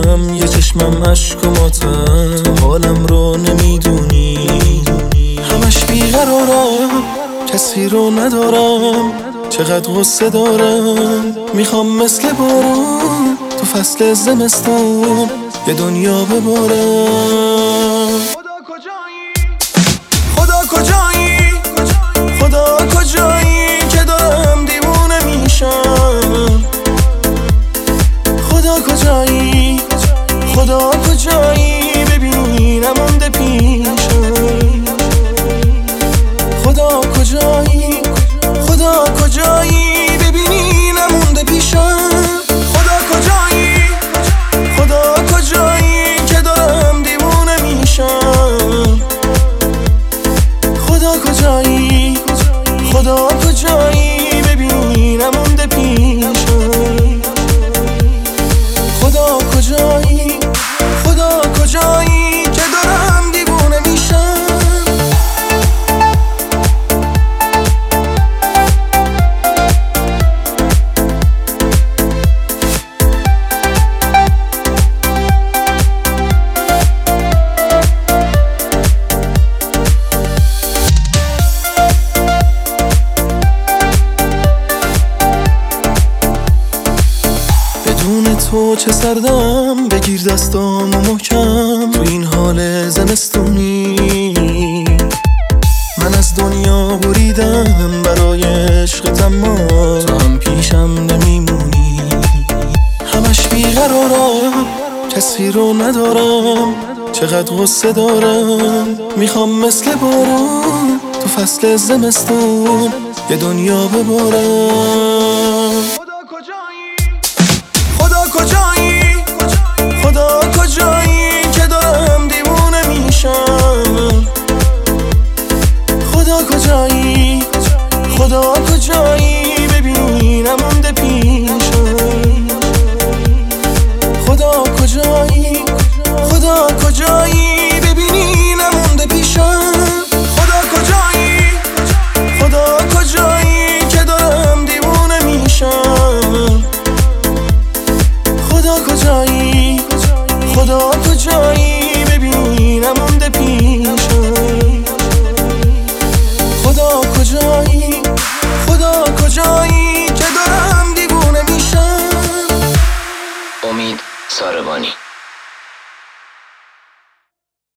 میزنم یه چشمم عشق و ماتم، تو حالم رو نمیدونی، همش بیقرارم، کسی رو ندارم، چقدر غصه دارم، میخوام مثل بارون تو فصل زمستون یه دنیا ببارم. خدا کجایی، خدا کجایی که دارم دیوونه میشم، خدا کجایی، خدا کجایی ببینی نمونده پیشم، خدا کجایی، خدا کجایی ببینی نمونده پیشم، خدا کجایی، خدا کجایی که دارم دیوونه میشم، خدا کجایی، خدا کجایی ببینی نمونده پیشم، خدا کجایی، خدا کجایی که دارم دیوونه میشم. بدون تو چه سردم، بگیر دستامو محکم تو این حال زمستونی، من از دنیا بریدم برای عشقت اما تو هم پیشم نمیمونی، همش بیقرارم، کسی رو ندارم، چقدر غصه دارم، میخوام مثل بارون تو فصل زمستون یه دنیا ببارم.